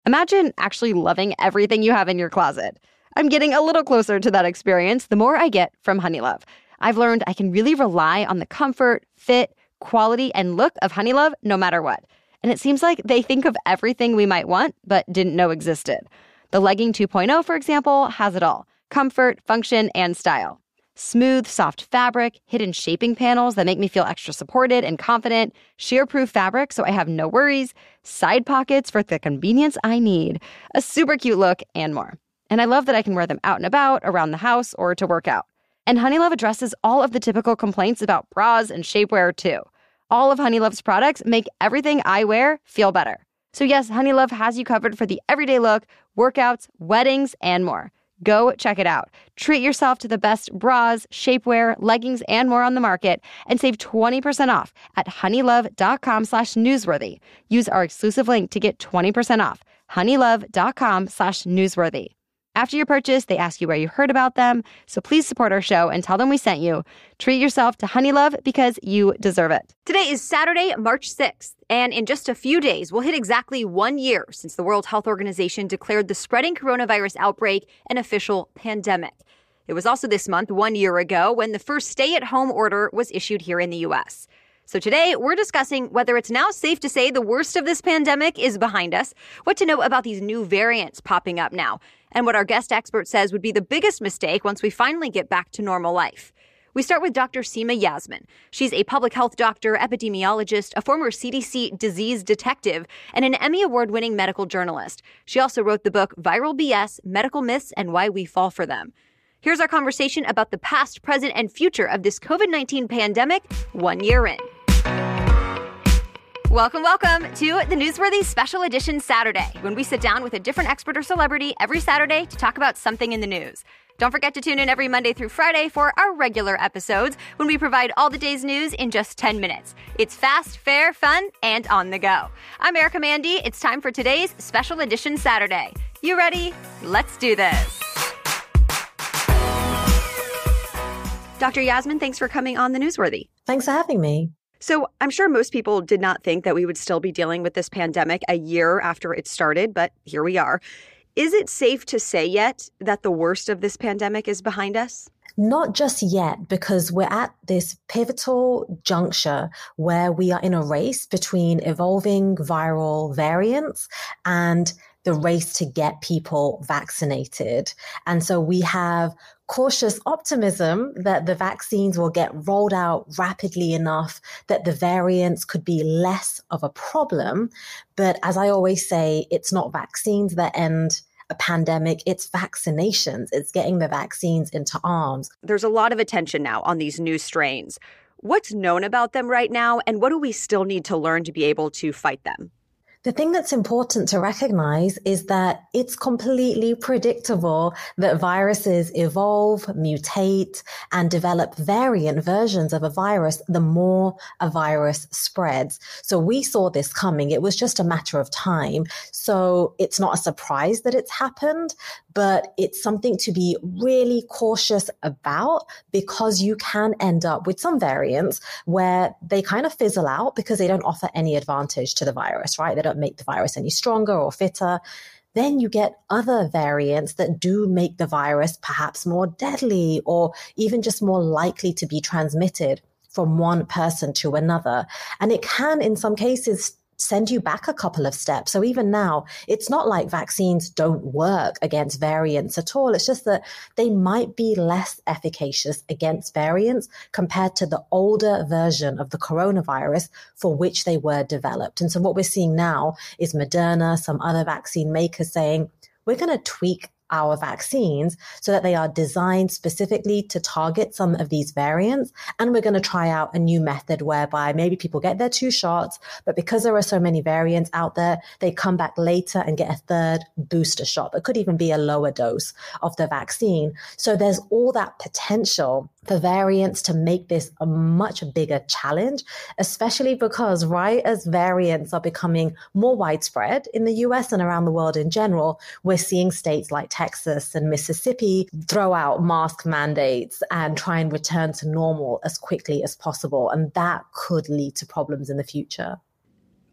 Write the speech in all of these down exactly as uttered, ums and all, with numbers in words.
Imagine actually loving everything you have in your closet. I'm getting a little closer to that experience the more I get from Honeylove. I've learned I can really rely on the comfort, fit, quality, and look of Honeylove no matter what. And it seems like they think of everything we might want but didn't know existed. The Legging two point oh, for example, has it all: comfort, function, and style. Smooth, soft fabric, hidden shaping panels that make me feel extra supported and confident, shear-proof fabric so I have no worries, side pockets for the convenience I need, a super cute look, and more. And I love that I can wear them out and about, around the house, or to work out. And Honeylove addresses all of the typical complaints about bras and shapewear, too. All of Honeylove's products make everything I wear feel better. So yes, Honeylove has you covered for the everyday look, workouts, weddings, and more. Go check it out. Treat yourself to the best bras, shapewear, leggings, and more on the market, and save twenty percent off at honeylove.com slash newsworthy. Use our exclusive link to get twenty percent off. honeylove.com slash newsworthy. After your purchase, they ask you where you heard about them, so please support our show and tell them we sent you. Treat yourself to Honeylove because you deserve it. Today is Saturday, March sixth, and in just a few days, we'll hit exactly one year since the World Health Organization declared the spreading coronavirus outbreak an official pandemic. It was also this month, one year ago, when the first stay-at-home order was issued here in the U S. So today, we're discussing whether it's now safe to say the worst of this pandemic is behind us, what to know about these new variants popping up now, and what our guest expert says would be the biggest mistake once we finally get back to normal life. We start with Doctor Seema Yasmin. She's a public health doctor, epidemiologist, a former C D C disease detective, and an Emmy Award-winning medical journalist. She also wrote the book Viral B S, Medical Myths and Why We Fall for Them. Here's our conversation about the past, present, and future of this COVID nineteen pandemic one year in. Welcome, welcome to the Newsworthy Special Edition Saturday, when we sit down with a different expert or celebrity every Saturday to talk about something in the news. Don't forget to tune in every Monday through Friday for our regular episodes, when we provide all the day's news in just ten minutes. It's fast, fair, fun, and on the go. I'm Erica Mandy. It's time for today's Special Edition Saturday. You ready? Let's do this. Doctor Yasmin, thanks for coming on the Newsworthy. Thanks for having me. So I'm sure most people did not think that we would still be dealing with this pandemic a year after it started, but here we are. Is it safe to say yet that the worst of this pandemic is behind us? Not just yet, because we're at this pivotal juncture where we are in a race between evolving viral variants and the race to get people vaccinated. And so we have cautious optimism that the vaccines will get rolled out rapidly enough that the variants could be less of a problem. But as I always say, it's not vaccines that end a pandemic, it's vaccinations. It's getting the vaccines into arms. There's a lot of attention now on these new strains. What's known about them right now, and what do we still need to learn to be able to fight them? The thing that's important to recognize is that it's completely predictable that viruses evolve, mutate, and develop variant versions of a virus the more a virus spreads. So we saw this coming. It was just a matter of time. So it's not a surprise that it's happened, but it's something to be really cautious about, because you can end up with some variants where they kind of fizzle out because they don't offer any advantage to the virus, right? They don't make the virus any stronger or fitter. Then you get other variants that do make the virus perhaps more deadly, or even just more likely to be transmitted from one person to another. And it can, in some cases, send you back a couple of steps. So even now, it's not like vaccines don't work against variants at all. It's just that they might be less efficacious against variants compared to the older version of the coronavirus for which they were developed. And so what we're seeing now is Moderna, some other vaccine makers saying, we're going to tweak our vaccines so that they are designed specifically to target some of these variants. And we're going to try out a new method whereby maybe people get their two shots, but because there are so many variants out there, they come back later and get a third booster shot that could even be a lower dose of the vaccine. So there's all that potential for variants to make this a much bigger challenge, especially because right as variants are becoming more widespread in the U S and around the world in general, we're seeing states like Texas and Mississippi throw out mask mandates and try and return to normal as quickly as possible. And that could lead to problems in the future.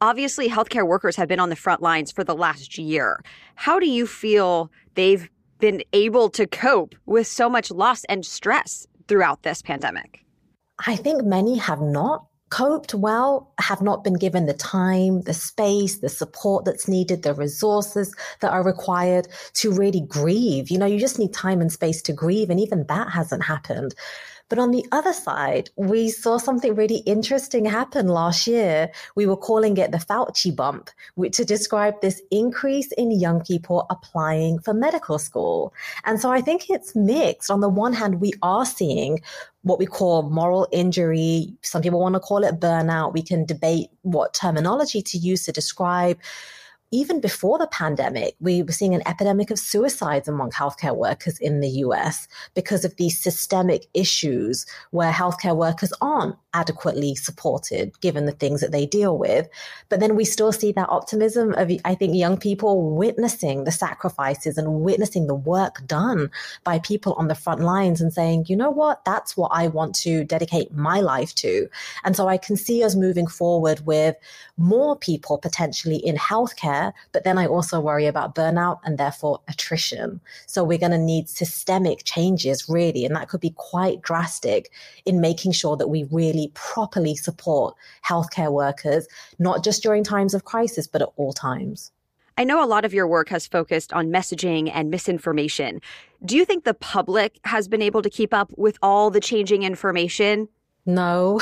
Obviously, healthcare workers have been on the front lines for the last year. How do you feel they've been able to cope with so much loss and stress throughout this pandemic? I think many have not coped well, have not been given the time, the space, the support that's needed, the resources that are required to really grieve. You know, you just need time and space to grieve, and even that hasn't happened. But on the other side, we saw something really interesting happen last year. We were calling it the Fauci bump, which to describe this increase in young people applying for medical school. And so I think it's mixed. On the one hand, we are seeing what we call moral injury. Some people want to call it burnout. We can debate what terminology to use to describe. Even before the pandemic, we were seeing an epidemic of suicides among healthcare workers in the U S because of these systemic issues where healthcare workers aren't adequately supported given the things that they deal with. But then we still see that optimism of, I think, young people witnessing the sacrifices and witnessing the work done by people on the front lines and saying, you know what, that's what I want to dedicate my life to. And so I can see us moving forward with more people potentially in healthcare, but then I also worry about burnout and therefore attrition. So we're going to need systemic changes, really, and that could be quite drastic in making sure that we really properly support healthcare workers, not just during times of crisis, but at all times. I know a lot of your work has focused on messaging and misinformation. Do you think the public has been able to keep up with all the changing information? No,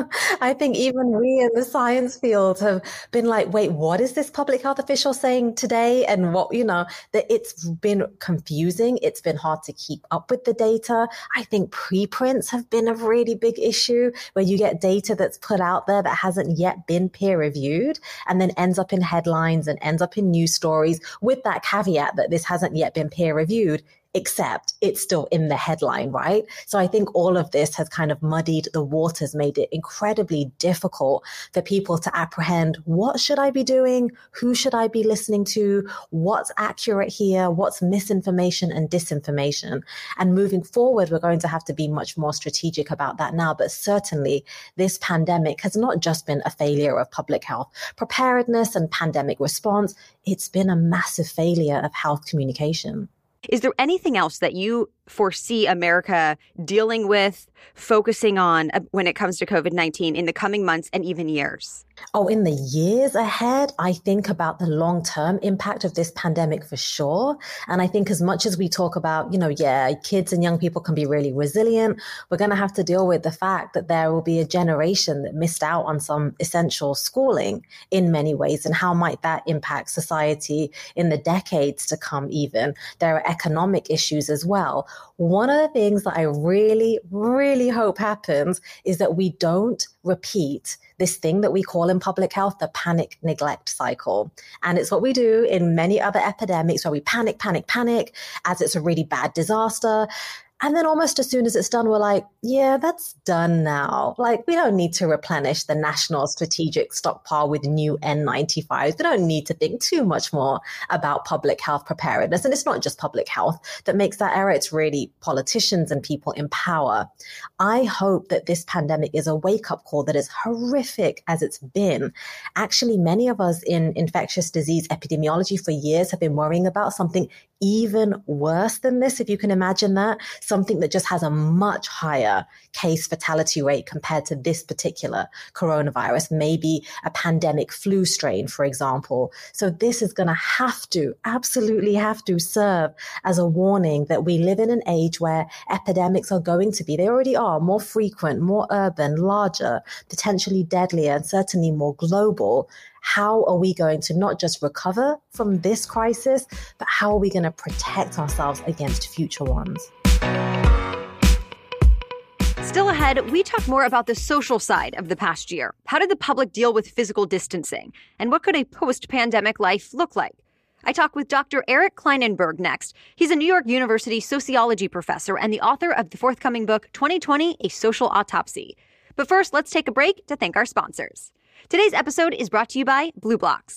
I think even we in the science field have been like, wait, what is this public health official saying today? And what, you know, that it's been confusing. It's been hard to keep up with the data. I think preprints have been a really big issue where you get data that's put out there that hasn't yet been peer reviewed and then ends up in headlines and ends up in news stories with that caveat that this hasn't yet been peer reviewed, except it's still in the headline, right? So I think all of this has kind of muddied the waters, made it incredibly difficult for people to apprehend, what should I be doing? Who should I be listening to? What's accurate here? What's misinformation and disinformation? And moving forward, we're going to have to be much more strategic about that now. But certainly this pandemic has not just been a failure of public health preparedness and pandemic response. It's been a massive failure of health communication. Is there anything else that you foresee America dealing with, focusing on when it comes to COVID nineteen in the coming months and even years? Oh, in the years ahead, I think about the long-term impact of this pandemic for sure. And I think as much as we talk about, you know, yeah, kids and young people can be really resilient, we're going to have to deal with the fact that there will be a generation that missed out on some essential schooling in many ways. And how might that impact society in the decades to come even? There are economic issues as well. One of the things that I really, really hope happens is that we don't repeat this thing that we call in public health the panic neglect cycle. And it's what we do in many other epidemics where we panic, panic, panic as it's a really bad disaster. And then almost as soon as it's done, we're like, yeah, that's done now. Like, we don't need to replenish the national strategic stockpile with new N ninety-fives. We don't need to think too much more about public health preparedness. And it's not just public health that makes that error. It's really politicians and people in power. I hope that this pandemic is a wake-up call that is horrific as it's been. Actually, many of us in infectious disease epidemiology for years have been worrying about something even worse than this, if you can imagine that. Something that just has a much higher case fatality rate compared to this particular coronavirus, maybe a pandemic flu strain, for example. So this is going to have to, absolutely have to serve as a warning that we live in an age where epidemics are going to be, they already are, more frequent, more urban, larger, potentially deadlier, and certainly more global. How are we going to not just recover from this crisis, but how are we going to protect ourselves against future ones? Still ahead, we talk more about the social side of the past year. How did the public deal with physical distancing? And what could a post-pandemic life look like? I talk with Doctor Eric Klinenberg next. He's a New York University sociology professor and the author of the forthcoming book, twenty twenty, A Social Autopsy. But first, let's take a break to thank our sponsors. Today's episode is brought to you by BlueBlox.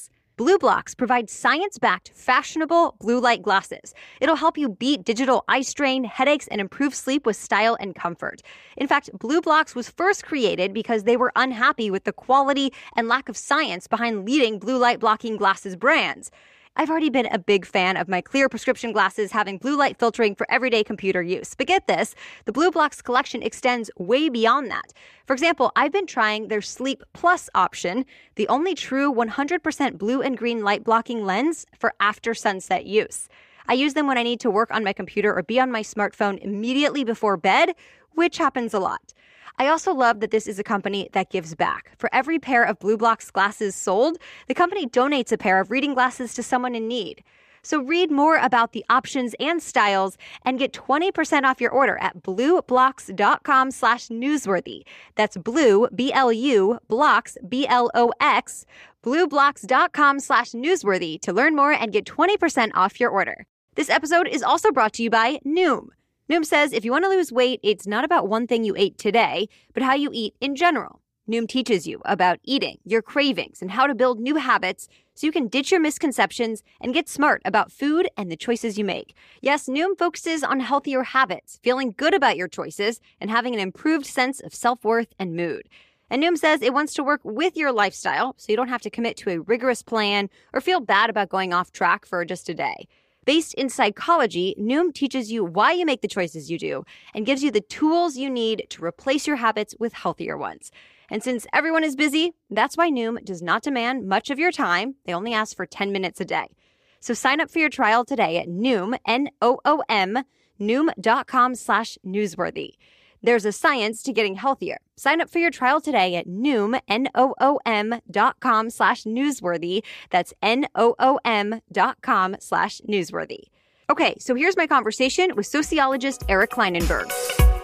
BlueBlox provides science-backed, fashionable blue light glasses. It'll help you beat digital eye strain, headaches, and improve sleep with style and comfort. In fact, BlueBlox was first created because they were unhappy with the quality and lack of science behind leading blue light blocking glasses brands. I've already been a big fan of my clear prescription glasses having blue light filtering for everyday computer use. But get this, the BlueBlox collection extends way beyond that. For example, I've been trying their Sleep Plus option, the only true one hundred percent blue and green light blocking lens for after sunset use. I use them when I need to work on my computer or be on my smartphone immediately before bed, which happens a lot. I also love that this is a company that gives back. For every pair of BlueBlox glasses sold, the company donates a pair of reading glasses to someone in need. So read more about the options and styles and get twenty percent off your order at blueblocks.com slash newsworthy. That's blue, B L U, blocks, B L O X, blueblocks.com slash newsworthy to learn more and get twenty percent off your order. This episode is also brought to you by Noom. Noom says if you want to lose weight, it's not about one thing you ate today, but how you eat in general. Noom teaches you about eating, your cravings, and how to build new habits so you can ditch your misconceptions and get smart about food and the choices you make. Yes, Noom focuses on healthier habits, feeling good about your choices, and having an improved sense of self-worth and mood. And Noom says it wants to work with your lifestyle so you don't have to commit to a rigorous plan or feel bad about going off track for just a day. Based in psychology, Noom teaches you why you make the choices you do and gives you the tools you need to replace your habits with healthier ones. And since everyone is busy, that's why Noom does not demand much of your time. They only ask for ten minutes a day. So sign up for your trial today at Noom, N O O M, Noom.com slash newsworthy. There's a science to getting healthier. Sign up for your trial today at Noom, N O O M dot com slash newsworthy. That's N O O M dot com slash newsworthy. Okay, so here's my conversation with sociologist Eric Klinenberg.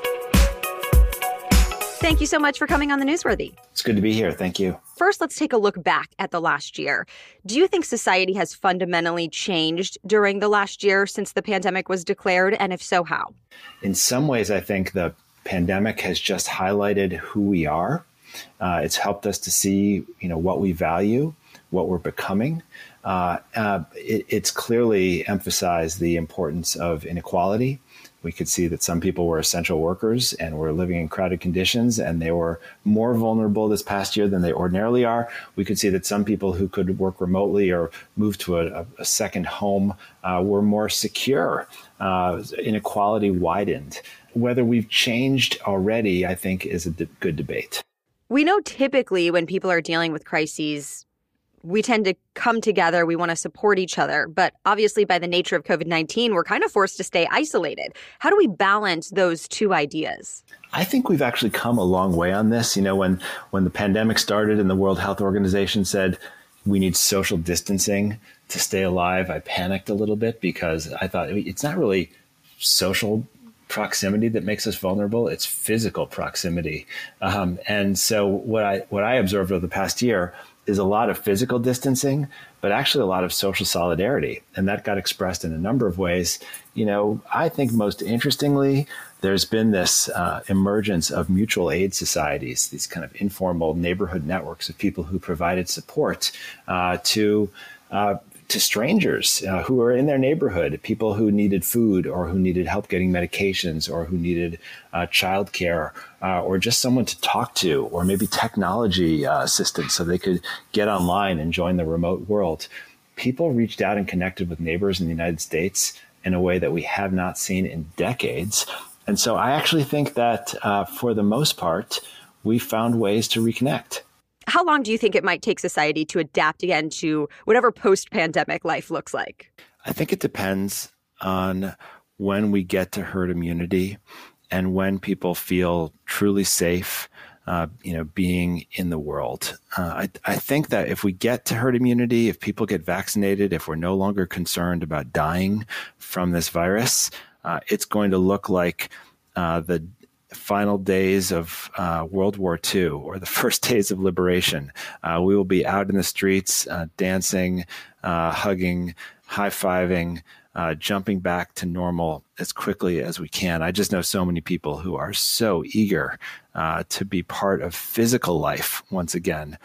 Thank you so much for coming on the Newsworthy. It's good to be here. Thank you. First, let's take a look back at the last year. Do you think society has fundamentally changed during the last year since the pandemic was declared? And if so, how? In some ways, I think the pandemic has just highlighted who we are. Uh, it's helped us to see, you know, what we value, what we're becoming. Uh, uh, it, it's clearly emphasized the importance of inequality. We could see that some people were essential workers and were living in crowded conditions, and they were more vulnerable this past year than they ordinarily are. We could see that some people who could work remotely or move to a, a second home uh, were more secure. Uh, inequality widened. Whether we've changed already, I think, is a de- good debate. We know typically when people are dealing with crises, we tend to come together. We want to support each other. But obviously, by the nature of COVID nineteen, we're kind of forced to stay isolated. How do we balance those two ideas? I think we've actually come a long way on this. You know, when, when the pandemic started and the World Health Organization said we need social distancing to stay alive, I panicked a little bit because I thought it's not really social proximity that makes us vulnerable. It's physical proximity. Um, and so what I what I observed over the past year is a lot of physical distancing, but actually a lot of social solidarity. And that got expressed in a number of ways. You know, I think most interestingly, there's been this uh, emergence of mutual aid societies, these kind of informal neighborhood networks of people who provided support uh, to uh, to strangers uh, who were in their neighborhood, people who needed food or who needed help getting medications or who needed uh, childcare uh, or just someone to talk to, or maybe technology uh, assistance so they could get online and join the remote world. People reached out and connected with neighbors in the United States in a way that we have not seen in decades. And so I actually think that uh, for the most part, we found ways to reconnect. How long do you think it might take society to adapt again to whatever post-pandemic life looks like? I think it depends on when we get to herd immunity and when people feel truly safe, uh, you know, being in the world. Uh, I, I think that if we get to herd immunity, if people get vaccinated, if we're no longer concerned about dying from this virus, uh, it's going to look like uh, the final days of uh, World War Two or the first days of liberation. Uh, we will be out in the streets, uh, dancing, uh, hugging, high-fiving, uh, jumping back to normal as quickly as we can. I just know so many people who are so eager uh, to be part of physical life once again.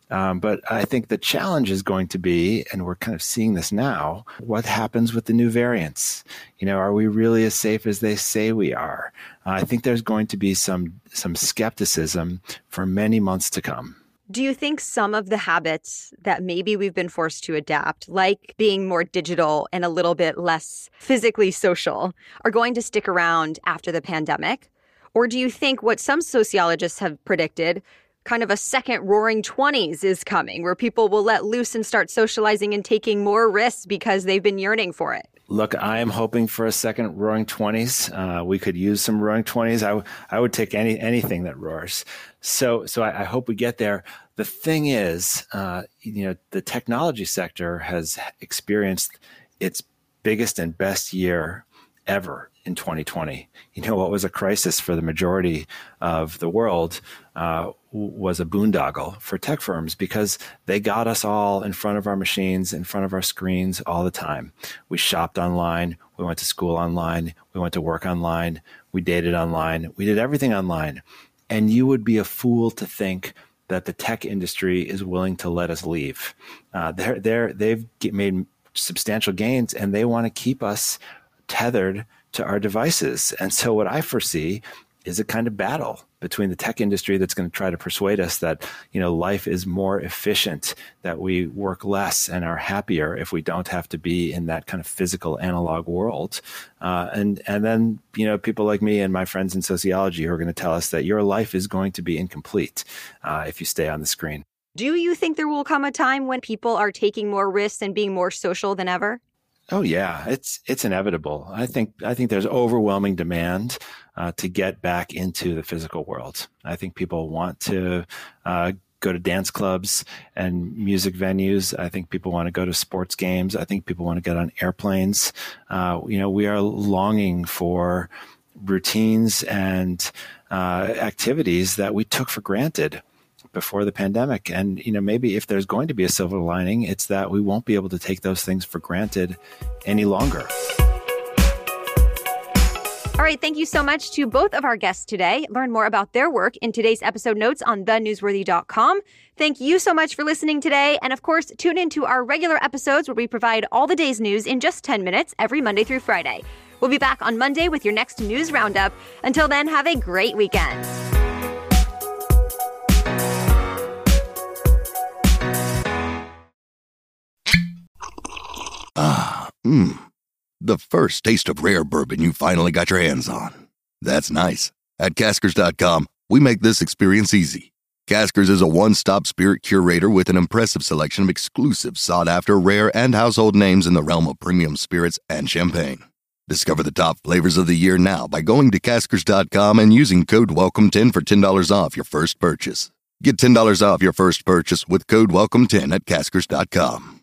Um, but I think the challenge is going to be, and we're kind of seeing this now, what happens with the new variants? You know, are we really as safe as they say we are? Uh, I think there's going to be some some skepticism for many months to come. Do you think some of the habits that maybe we've been forced to adapt, like being more digital and a little bit less physically social, are going to stick around after the pandemic? Or do you think what some sociologists have predicted, kind of a second roaring twenties is coming, where people will let loose and start socializing and taking more risks because they've been yearning for it? Look, I am hoping for a second roaring twenties. Uh, we could use some roaring twenties. I, w- I would take any anything that roars. So so I, I hope we get there. The thing is, uh, you know, the technology sector has experienced its biggest and best year ever in twenty twenty. You know, what was a crisis for the majority of the world uh, was a boondoggle for tech firms because they got us all in front of our machines, in front of our screens all the time. We shopped online. We went to school online. We went to work online. We dated online. We did everything online. And you would be a fool to think that the tech industry is willing to let us leave. Uh, they're, they're, they've made substantial gains, and they want to keep us tethered to our devices. And so what I foresee is a kind of battle between the tech industry that's going to try to persuade us that, you know, life is more efficient, that we work less and are happier if we don't have to be in that kind of physical analog world. Uh, and, and then, you know, people like me and my friends in sociology who are going to tell us that your life is going to be incomplete uh, if you stay on the screen. Do you think there will come a time when people are taking more risks and being more social than ever? Oh yeah, it's it's inevitable. I think I think there's overwhelming demand uh, to get back into the physical world. I think people want to uh, go to dance clubs and music venues. I think people want to go to sports games. I think people want to get on airplanes. Uh, you know, we are longing for routines and uh, activities that we took for granted before the pandemic. And, you know, maybe if there's going to be a silver lining, it's that we won't be able to take those things for granted any longer. All right. Thank you so much to both of our guests today. Learn more about their work in today's episode notes on the newsworthy dot com. Thank you so much for listening today. And of course, tune into our regular episodes where we provide all the day's news in just ten minutes every Monday through Friday. We'll be back on Monday with your next news roundup. Until then, have a great weekend. Ah, mmm. The first taste of rare bourbon you finally got your hands on. That's nice. At Caskers dot com, we make this experience easy. Caskers is a one-stop spirit curator with an impressive selection of exclusive, sought-after, rare, and household names in the realm of premium spirits and champagne. Discover the top flavors of the year now by going to Caskers dot com and using code welcome ten for ten dollars off your first purchase. Get ten dollars off your first purchase with code welcome ten at Caskers dot com.